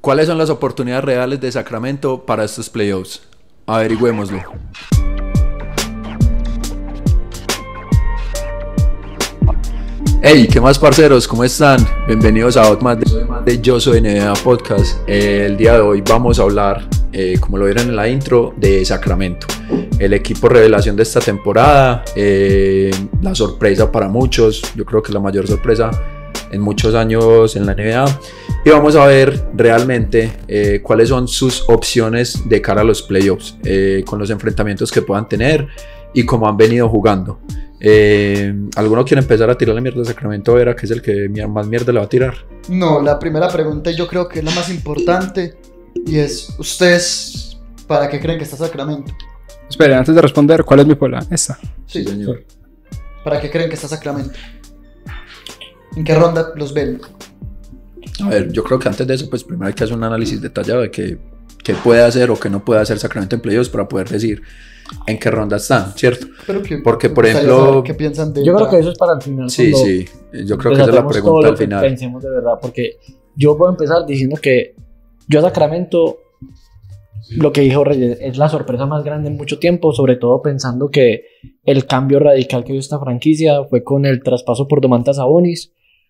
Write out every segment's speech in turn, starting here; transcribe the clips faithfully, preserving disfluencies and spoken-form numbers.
¿Cuáles son las oportunidades reales de Sacramento para estos playoffs? Averigüémoslo. Hey, ¿qué más, parceros? ¿Cómo están? Bienvenidos a otro más de, de Yo Soy N B A Podcast. Eh, el día de hoy vamos a hablar, eh, como lo vieron en la intro, de Sacramento, el equipo revelación de esta temporada, eh, la sorpresa para muchos, yo creo que la mayor sorpresa en muchos años en la N B A, y vamos a ver realmente eh, cuáles son sus opciones de cara a los playoffs, eh, con los enfrentamientos que puedan tener y cómo han venido jugando. Eh, ¿Alguno quiere empezar a tirarle mierda a Sacramento, Vera, que es el que más mierda le va a tirar? No, la primera pregunta yo creo que es la más importante, y es, ¿ustedes para qué creen que está Sacramento? Esperen, antes de responder, ¿cuál es mi pola? Esta. Sí, señor. ¿Para qué creen que está Sacramento? ¿En qué ronda los ven? A ver, yo creo que antes de eso, pues primero hay que hacer un análisis detallado de qué, qué puede hacer o qué no puede hacer Sacramento en playoffs para poder decir en qué ronda están, ¿cierto? Pero que, Porque, por ejemplo, ¿qué piensan de yo creo que eso es para el final. Sí, sí, yo creo que esa es la pregunta al final. Pensemos de verdad, porque yo puedo empezar diciendo que yo a Sacramento, lo que dijo Reyes, es la sorpresa más grande en mucho tiempo, sobre todo pensando que el cambio radical que dio esta franquicia fue con el traspaso por Domantas Sabonis,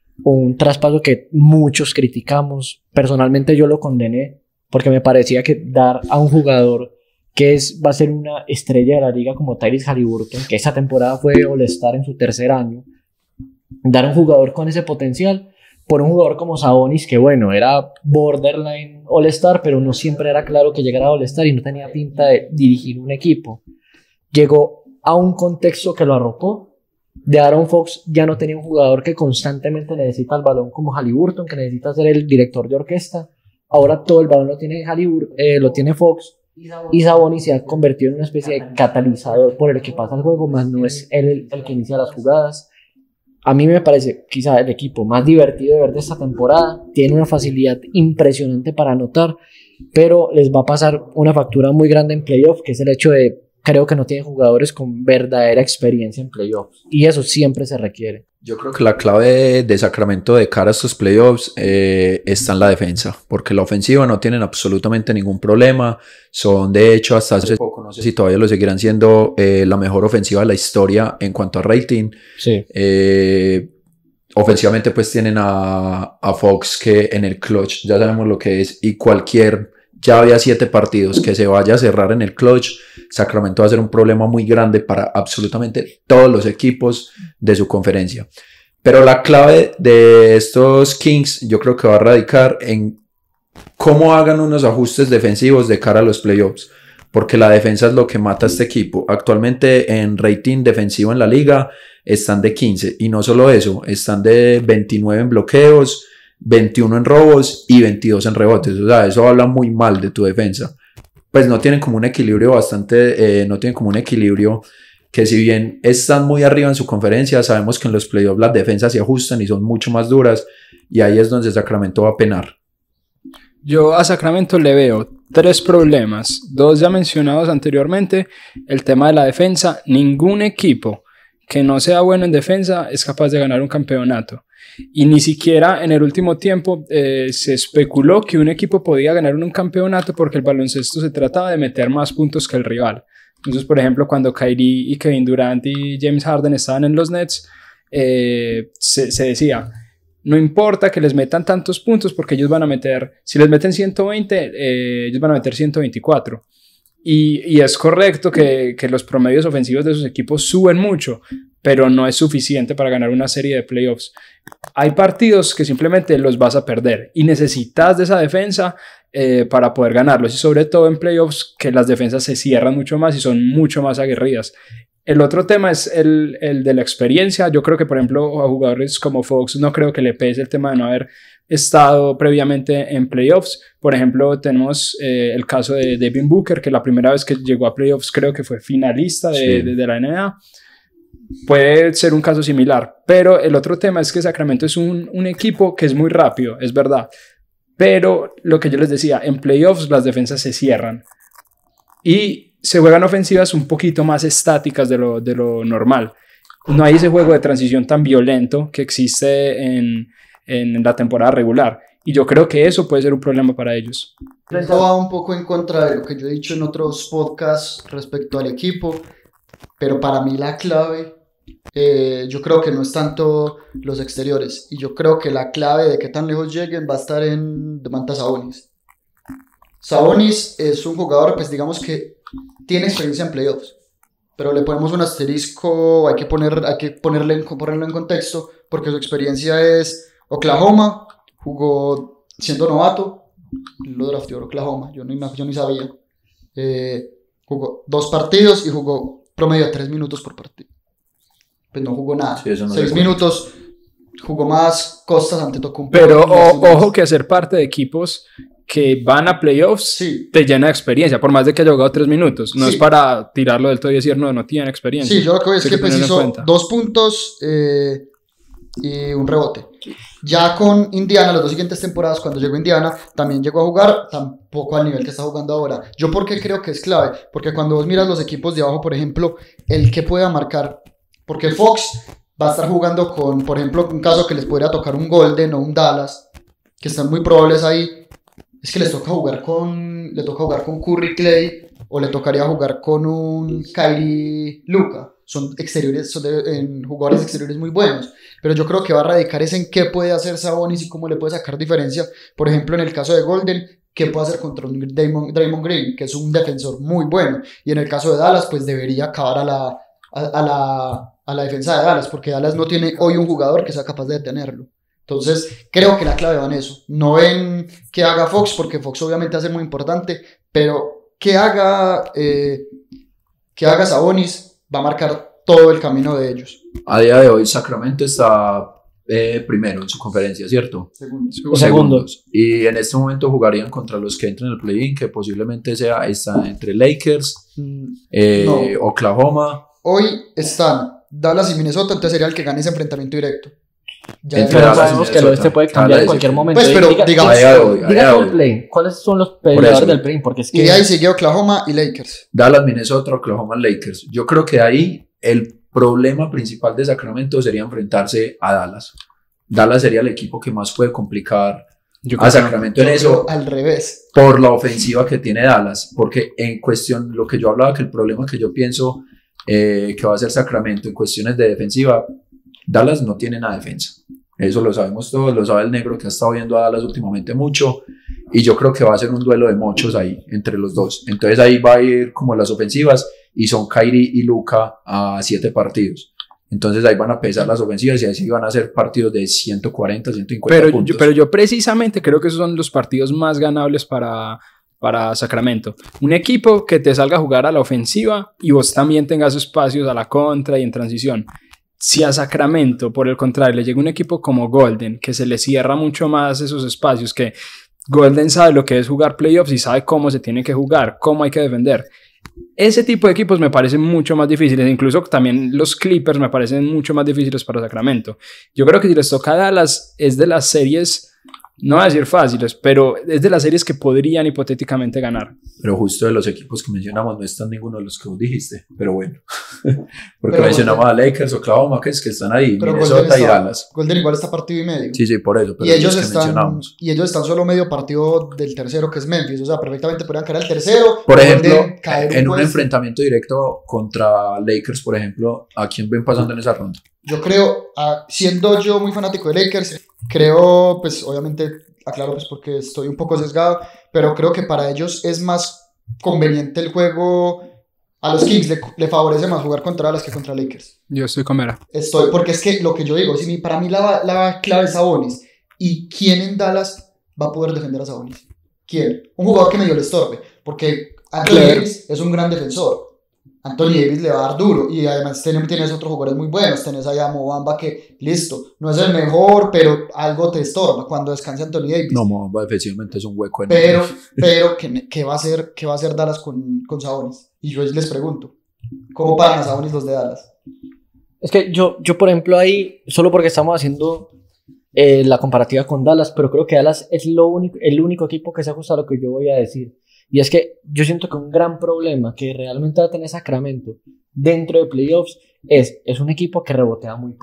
un traspaso que muchos criticamos. Personalmente yo lo condené porque me parecía que dar a un jugador que es, va a ser una estrella de la liga como Tyrese Haliburton, que esa temporada fue All-Star en su tercer año, dar a un jugador con ese potencial por un jugador como Sabonis, que bueno, era borderline All-Star, pero no siempre era claro que llegara a All-Star y no tenía pinta de dirigir un equipo. Llegó a un contexto que lo arropó. De Aaron Fox ya no tenía un jugador que constantemente necesita el balón como Haliburton, que necesita ser el director de orquesta. Ahora todo el balón lo tiene Haliburton, eh, lo tiene Fox, y Sabonis se ha convertido en una especie de catalizador por el que pasa el juego, más no es él el, el que inicia las jugadas. A mí me parece quizá el equipo más divertido de ver de esta temporada. Tiene una facilidad impresionante para anotar, pero les va a pasar una factura muy grande en playoff, que es el hecho de, creo que no tienen jugadores con verdadera experiencia en playoffs, y eso siempre se requiere. Yo creo que la clave de Sacramento de cara a estos playoffs eh, está en la defensa, porque la ofensiva no tienen absolutamente ningún problema. Son, de hecho, hasta hace poco, no sé si todavía lo seguirán siendo, eh, la mejor ofensiva de la historia en cuanto a rating. Sí. Eh, ofensivamente pues tienen a, a Fox, que en el clutch ya sabemos lo que es, y cualquier ya había siete partidos que se vaya a cerrar en el clutch, Sacramento va a ser un problema muy grande para absolutamente todos los equipos de su conferencia. Pero la clave de estos Kings yo creo que va a radicar en cómo hagan unos ajustes defensivos de cara a los playoffs, porque la defensa es lo que mata a este equipo. Actualmente en rating defensivo en la liga están de quince, y no solo eso, están de veintinueve en bloqueos, veintiuno en robos y veintidós en rebotes. O sea, eso habla muy mal de tu defensa. Pues no tienen como un equilibrio bastante, eh, no tienen como un equilibrio que, si bien están muy arriba en su conferencia, sabemos que en los playoffs las defensas se ajustan y son mucho más duras, y ahí es donde Sacramento va a penar. Yo a Sacramento le veo tres problemas, dos ya mencionados anteriormente. El tema de la defensa: ningún equipo que no sea bueno en defensa es capaz de ganar un campeonato. Y ni siquiera en el último tiempo eh, se especuló que un equipo podía ganar un campeonato, porque el baloncesto se trataba de meter más puntos que el rival. Entonces, por ejemplo, cuando Kyrie y Kevin Durant y James Harden estaban en los Nets, eh, se, se decía, no importa que les metan tantos puntos, porque ellos van a meter, si les meten ciento veinte, eh, ellos van a meter ciento veinticuatro. Y, y es correcto que, que los promedios ofensivos de esos equipos suben mucho, pero no es suficiente para ganar una serie de playoffs. Hay partidos que simplemente los vas a perder y necesitas de esa defensa eh, para poder ganarlos, y sobre todo en playoffs, que las defensas se cierran mucho más y son mucho más aguerridas. El otro tema es el, el de la experiencia. Yo creo que, por ejemplo, a jugadores como Fox no creo que le pese el tema de no haber estado previamente en playoffs. Por ejemplo, tenemos eh, el caso de Devin Booker, que la primera vez que llegó a playoffs creo que fue finalista de, sí. de, de la N B A. Puede ser un caso similar, pero el otro tema es que Sacramento es un, un equipo que es muy rápido, es verdad, pero lo que yo les decía, en playoffs las defensas se cierran y se juegan ofensivas un poquito más estáticas de lo, de lo normal. No hay ese juego de transición tan violento que existe en, en la temporada regular. Y yo creo que eso puede ser un problema para ellos. Esto va un poco en contra de lo que yo he dicho en otros podcasts respecto al equipo, pero para mí la clave, eh, yo creo que no es tanto los exteriores, y yo creo que la clave de qué tan lejos lleguen va a estar en Domantas Sabonis. Sabonis es un jugador, pues digamos que tiene experiencia en playoffs, pero le ponemos un asterisco, hay que, poner, hay que ponerle en, ponerlo en contexto, porque su experiencia es Oklahoma, jugó siendo novato, lo drafteó Oklahoma, yo ni, yo ni sabía, eh, jugó dos partidos y jugó promedio de tres minutos por partido, pues no jugó nada, Sí, eso no seis se minutos, jugó más Costas Antetokounmpo. Pero o, ojo que hacer parte de equipos que van a playoffs Sí. te llena de experiencia, por más de que haya jugado tres minutos. No Sí. es para tirarlo del todo y decir, no, no tiene experiencia. Sí, yo lo que voy es Hay que tenerlo en precisó cuenta. dos puntos eh, y un rebote. Ya con Indiana, las dos siguientes temporadas, cuando llegó Indiana, también llegó a jugar, tampoco al nivel que está jugando ahora. ¿Yo por qué creo que es clave? Porque cuando vos miras los equipos de abajo, por ejemplo, el que pueda marcar, porque Fox va a estar jugando con, por ejemplo, un caso que les podría tocar un Golden o un Dallas, que están muy probables ahí, es que les toca jugar con, le toca jugar con Curry Clay, o le tocaría jugar con un Kyrie Luka. Son exteriores, son de, en jugadores exteriores muy buenos, pero yo creo que va a radicar es en qué puede hacer Sabonis y cómo le puede sacar diferencia. Por ejemplo, en el caso de Golden, qué puede hacer contra un Draymond, Draymond Green, que es un defensor muy bueno, y en el caso de Dallas, pues debería acabar a la, a, a la, a la defensa de Dallas, porque Dallas no tiene hoy un jugador que sea capaz de detenerlo. Entonces, creo que la clave va en eso. No en qué haga Fox, porque Fox obviamente hace muy importante, pero qué haga, eh, qué haga Sabonis va a marcar todo el camino de ellos. A día de hoy Sacramento está eh, primero en su conferencia, ¿cierto? Segundo. O segundos. Y en este momento jugarían contra los que entran en el play-in, que posiblemente sea está entre Lakers, Mm, eh, No. Oklahoma. Hoy están Dallas y Minnesota, entonces sería el que gane ese enfrentamiento directo. Ya Entre Pero después- Dallas y sabemos que el Minnesota. oeste puede cambiar en Dallas y- cualquier momento. Pues, pero Diga- digamos- A día de hoy, a Diga día de todo el hoy. play. ¿Cuáles son los eso. peleadores del play? Porque es Y que de ahí sigue Oklahoma y Lakers. Dallas, Minnesota, Oklahoma, Lakers. Yo creo que ahí el problema principal de Sacramento sería enfrentarse a Dallas. Dallas sería el equipo que más puede complicar Yo a creo que no. Sacramento en Yo eso, creo al revés. por la ofensiva que tiene Dallas, porque en cuestión, lo que yo hablaba, que el problema que yo pienso eh, que va a ser Sacramento en cuestiones de defensiva, Dallas no tiene nada de defensa, eso lo sabemos todos, lo sabe el negro que ha estado viendo a Dallas últimamente mucho, y yo creo que va a ser un duelo de mochos ahí, entre los dos, entonces ahí va a ir como las ofensivas, y son Kyrie y Luka a siete partidos, entonces ahí van a pesar las ofensivas, y ahí sí van a ser partidos de ciento cuarenta, ciento cincuenta Pero puntos. yo, pero yo precisamente creo que esos son los partidos más ganables para, para Sacramento. Un equipo que te salga a jugar a la ofensiva y vos también tengas espacios a la contra y en transición. Si a Sacramento, por el contrario, le llega un equipo como Golden, que se le cierra mucho más esos espacios, que Golden sabe lo que es jugar playoffs y sabe cómo se tiene que jugar, cómo hay que defender. Ese tipo de equipos me parecen mucho más difíciles, incluso también los Clippers me parecen mucho más difíciles para Sacramento. Yo creo que si les toca a Dallas es de las series, no voy a decir fáciles, pero es de las series que podrían hipotéticamente ganar. Pero justo de los equipos que mencionamos no están ninguno de los que vos dijiste, pero bueno, porque Pero mencionamos a Lakers, Oklahoma, que es que están ahí, Pero Minnesota Golden, y está- Dallas. Golden igual está partido y medio. Sí, sí, por eso, pero Y los ellos, que están, mencionamos. y ellos están solo medio partido del tercero, que es Memphis. O sea, perfectamente podrían caer al tercero. Por Golden ejemplo, caer en un puesto. enfrentamiento directo contra Lakers, por ejemplo, ¿a quién ven pasando en esa ronda? Yo creo, ah, siendo yo muy fanático de Lakers, creo, pues obviamente, aclaro pues porque estoy un poco sesgado, pero creo que para ellos es más conveniente el juego. A los Kings le, le favorece más jugar contra Dallas que contra Lakers. Yo estoy con Vera. Estoy, porque es que lo que yo digo, si mi- para mí la, la clave es Sabonis. ¿Y quién en Dallas va a poder defender a Sabonis? ¿Quién? Un jugador que medio le estorbe, porque Anthony Claro. Davis es un gran defensor. Anthony Davis le va a dar duro, y además tienes, tienes otros jugadores muy buenos. Tenés allá a Mo Bamba que, listo, no es el mejor, pero algo te estorba cuando descanse Anthony Davis. No, Mobamba efectivamente es un hueco en Pero, pero ¿qué, qué va a hacer, qué va a hacer Dallas con, con Sabonis? Y yo les pregunto, ¿cómo paran a Sabonis los de Dallas? es que yo, yo, por ejemplo, ahí, solo porque estamos haciendo eh, la comparativa con Dallas, pero creo que Dallas es lo único, el único equipo que se ajusta a lo que yo voy a decir. Y es que yo siento que un gran problema que realmente va a tener Sacramento dentro de playoffs es, es un equipo que rebotea muy poco.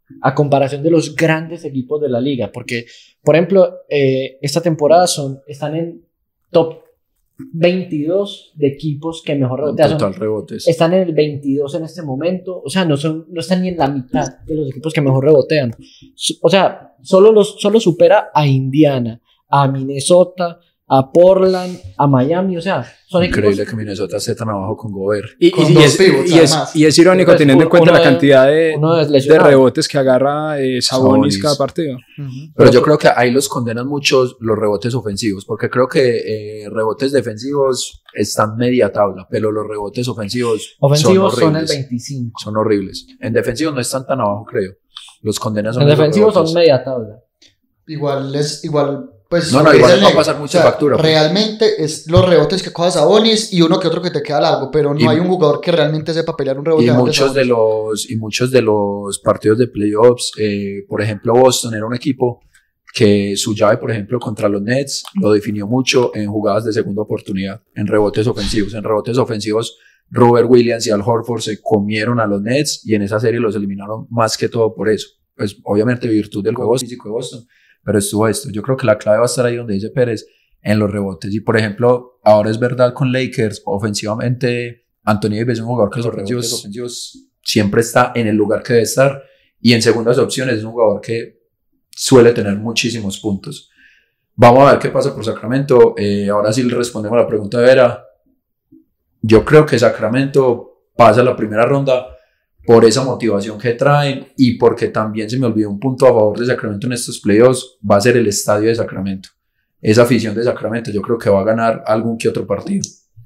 a comparación de los grandes equipos de la liga, porque, por ejemplo, eh, esta temporada son, están en top veintidós de equipos que mejor rebotean. Total rebotes. Están en el veintidós en este momento, o sea, no, son, no están ni en la mitad de los equipos que mejor rebotean. O sea, solo, los, solo supera a Indiana, a Minnesota, a Portland, a Miami, o sea, son Increíble equipos... que Minnesota esté tan abajo con Gobert. Y, Con y- y dos es, pivots, y, es, además. y es irónico Pues, teniendo en cuenta uno la de- cantidad de, uno es de lesionado. rebotes que agarra eh, Sabonis Sabonis. cada partido. Ujú. Pero yo creo que ahí los condenan muchos los rebotes ofensivos, porque creo que eh, rebotes defensivos están media tabla, pero los rebotes ofensivos, Ofensivos son son el horribles. veinticinco. Son horribles. En defensivos no están tan abajo, creo. Los condenan son En esos defensivos son rebotes. media tabla. Igual es igual pues No, no, lo que igual dice el va a Ney. pasar mucha factura, pues. Realmente es los rebotes que coja Sabonis y uno que otro que te queda largo, pero no Y- hay un jugador que realmente sepa pelear un rebote. Y además de muchos de Sabonis. los y muchos de los partidos de playoffs, eh, por ejemplo, Boston era un equipo que su llave, por ejemplo, contra los Nets lo definió mucho en jugadas de segunda oportunidad, en rebotes ofensivos. En rebotes ofensivos, Robert Williams y Al Horford se comieron a los Nets y en esa serie los eliminaron más que todo por eso. Pues obviamente virtud del juego físico de Boston, pero estuvo esto. Yo creo que la clave va a estar ahí donde dice Pérez, en los rebotes. Y por ejemplo, ahora es verdad con Lakers, ofensivamente, Anthony Davis es un jugador que los rebotes ofensivos siempre está en el lugar que debe estar, y en segundas opciones es un jugador que suele tener muchísimos puntos. Vamos a ver qué pasa por Sacramento. Eh, ahora sí le respondemos a la pregunta de Vera. Yo creo que Sacramento pasa la primera ronda por esa motivación que traen y porque también se me olvidó un punto a favor de Sacramento en estos playoffs, va a ser el estadio de Sacramento. Esa afición de Sacramento yo creo que va a ganar algún que otro partido.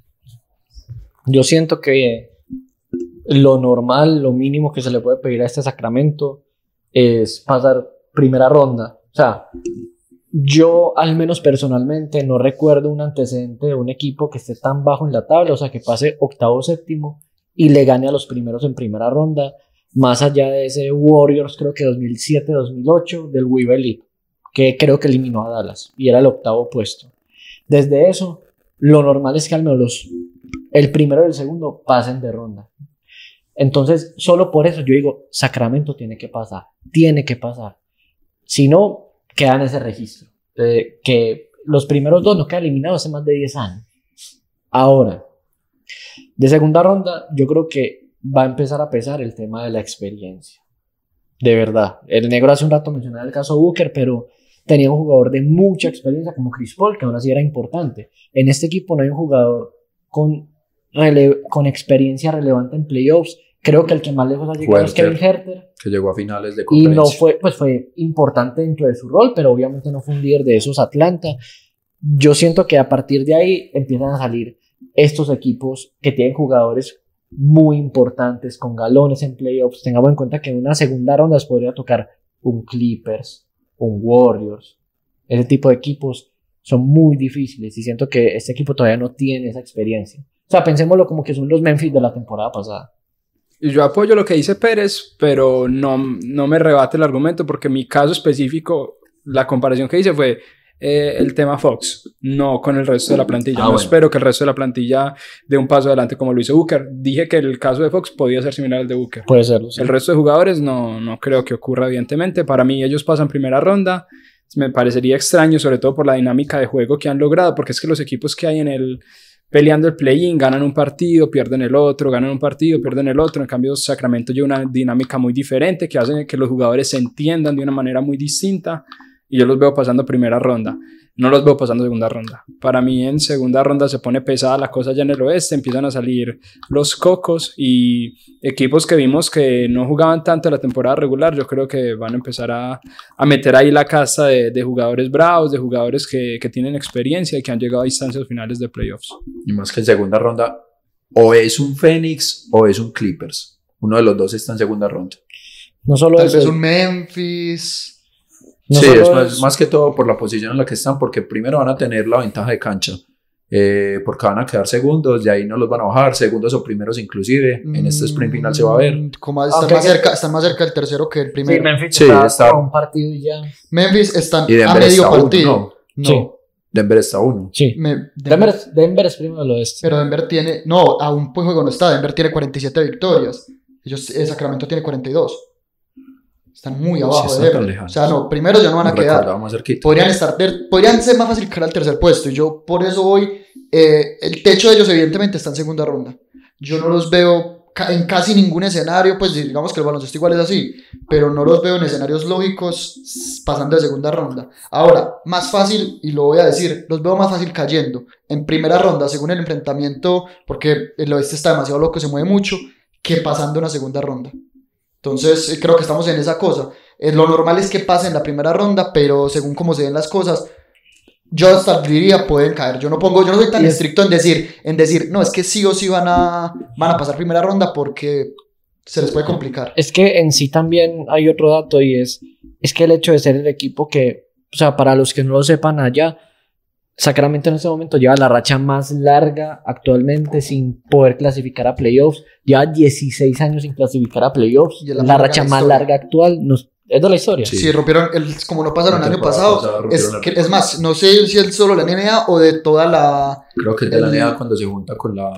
Yo siento que lo normal, lo mínimo que se le puede pedir a este Sacramento es pasar primera ronda. O sea, yo al menos personalmente no recuerdo un antecedente de un equipo que esté tan bajo en la tabla, o sea, que pase octavo o séptimo y le gane a los primeros en primera ronda, más allá de ese Warriors, creo que dos mil siete dos mil ocho del Weaver League, que creo que eliminó a Dallas y era el octavo puesto. Desde eso, lo normal es que al menos los, el primero y el segundo pasen de ronda. Entonces, solo por eso yo digo, Sacramento tiene que pasar, tiene que pasar. Si no, queda en ese registro. Eh, que los primeros dos no quedan eliminados hace más de diez años. Ahora, de segunda ronda, yo creo que va a empezar a pesar el tema de la experiencia. De verdad. El negro hace un rato mencionaba el caso Booker, pero tenía un jugador de mucha experiencia como Chris Paul, que aún así era importante. En este equipo no hay un jugador con, rele- con experiencia relevante en playoffs. Creo que el que más lejos ha llegado es Kevin Herter. Que llegó a finales de Y conferencia. no fue, pues fue importante dentro de su rol, pero obviamente no fue un líder de esos Atlanta. Yo siento que a partir de ahí empiezan a salir estos equipos que tienen jugadores muy importantes, con galones en playoffs. Tengamos en cuenta que en una segunda ronda les podría tocar un Clippers, un Warriors. Ese tipo de equipos son muy difíciles y siento que este equipo todavía no tiene esa experiencia. O sea, pensémoslo como que son los Memphis de la temporada pasada. Y yo apoyo lo que dice Pérez, pero no, no me rebate el argumento porque en mi caso específico, la comparación que hice fue eh, el tema Fox, no con el resto de la plantilla. Ah, no bueno. espero que el resto de la plantilla dé un paso adelante como lo hizo Booker. Dije que el caso de Fox podía ser similar al de Booker. Puede serlo, sí. El resto de jugadores no, no creo que ocurra, evidentemente. Para mí ellos pasan primera ronda. Me parecería extraño, sobre todo por la dinámica de juego que han logrado, porque es que los equipos que hay en el peleando el play-in ganan un partido, pierden el otro, ganan un partido, pierden el otro. En cambio, Sacramento lleva una dinámica muy diferente que hace que los jugadores se entiendan de una manera muy distinta y yo los veo pasando primera ronda. No los veo pasando segunda ronda. Para mí en segunda ronda se pone pesada la cosa ya en el oeste, empiezan a salir los cocos y equipos que vimos que no jugaban tanto la temporada regular, yo creo que van a empezar a, a meter ahí la casta de, de jugadores bravos, de jugadores que, que tienen experiencia y que han llegado a instancias finales de playoffs. Y más que en segunda ronda, o es un Phoenix o es un Clippers. Uno de los dos está en segunda ronda. No solo Tal eso, vez un Memphis. no sí, solo es más, es- más que todo por la posición en la que están, porque primero van a tener la ventaja de cancha, eh, porque van a quedar segundos, de ahí no los van a bajar, segundos o primeros inclusive, en este sprint final se va a ver. Mm, Como están, Aunque más hay que- cerca, están más cerca del tercero que el Sí, primero. Memphis Sí, está, está- a un partido y ya. Memphis están Y a Denver medio está uno, partido. ¿no? No. Sí. Denver está uno. Sí. Me- Denver, Denver es primero del oeste. Pero Denver tiene. No, a un juego no está. Denver tiene cuarenta y siete victorias. Ellos, eh, Sacramento tiene cuarenta y dos. Están muy abajo Sí, de están tan Denver. lejanos. O sea, no, primero ya no van a Un quedar. recordado más cerquita. Podrían, estar ter- podrían ser más fácil que al tercer puesto. Y yo por eso voy. Eh, el techo de ellos, evidentemente, está en segunda ronda. Yo no los veo ca- en casi ningún escenario. Pues digamos que el baloncesto igual es así. Pero no los veo en escenarios lógicos s- pasando de segunda ronda. Ahora, más fácil, y lo voy a decir, los veo más fácil cayendo en primera ronda, según el enfrentamiento, porque el oeste está demasiado loco, se mueve mucho, que pasando una segunda ronda. Entonces, eh, creo que estamos en esa cosa. Eh, lo normal es que pasen en la primera ronda, pero según cómo se ven las cosas, yo hasta diría pueden caer. Yo no pongo, yo no soy tan Y es- estricto en decir, en decir, no, es que sí o sí van a, van a pasar primera ronda porque se les puede complicar. Es que en sí también hay otro dato y es, es que el hecho de ser el equipo que, o sea, para los que no lo sepan allá, Sacramento en este momento lleva la racha más larga actualmente sin poder clasificar a playoffs. Lleva dieciséis años sin clasificar a playoffs. Y es La, la más racha larga de la más historia. larga actual nos- es de la historia. Sí. Si rompieron, el, como no pasaron La el año temporada pasado, pasada es, rompieron el que- récord. es más, no sé si es solo la N B A o de toda la... Creo que es de la el- N B A cuando se junta con la...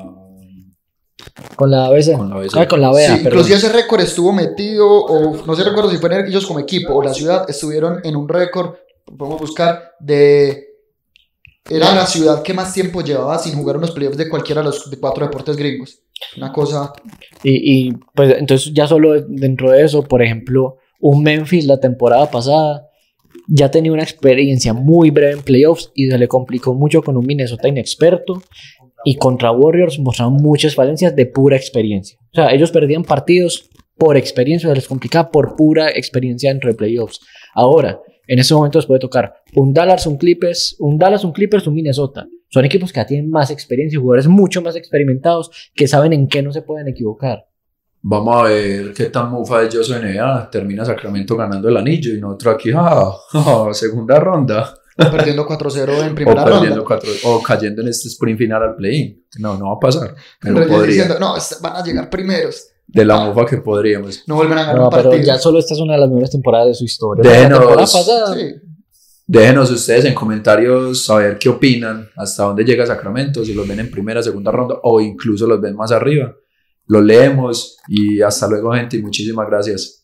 Con la A B C. Con la A B C. Ah, con la B A, Sí, perdón. inclusive ese récord estuvo metido, o no sé recuerdo si fueron ellos como equipo o la ciudad, estuvieron en un récord, podemos buscar, de... Era la ciudad que más tiempo llevaba sin jugar unos playoffs de cualquiera de los de cuatro deportes gringos. Una cosa... Y, y, pues entonces ya solo dentro de eso, por ejemplo, un Memphis la temporada pasada ya tenía una experiencia muy breve en playoffs y se le complicó mucho con un Minnesota inexperto, y contra Warriors mostraron muchas falencias de pura experiencia. O sea, ellos perdían partidos por experiencia, se les complicaba por pura experiencia dentro de playoffs. Ahora, en ese momento les puede tocar un Dallas, un Clippers, un Dallas, un Clippers, un Minnesota. Son equipos que ya tienen más experiencia, jugadores mucho más experimentados que saben en qué no se pueden equivocar. Vamos a ver qué tan mufa es yo soy N B A. Termina Sacramento ganando el anillo y nosotros aquí, ah, ah, segunda ronda. perdiendo cuatro cero en primera o perdiendo ronda. cuatro, o cayendo en este sprint final al play-in. No, no va a pasar. Pero Reyes podría. diciendo, no, est- van a llegar primeros. De la mufa que podríamos. No vuelven a ganar No, un pero partido. ya solo esta es una de las mejores temporadas de su historia. Déjenos- La temporada pasada, Sí. Déjenos ustedes en comentarios saber qué opinan, hasta dónde llega Sacramento, si los ven en primera, segunda ronda o incluso los ven más arriba. Los leemos y hasta luego, gente, y muchísimas gracias.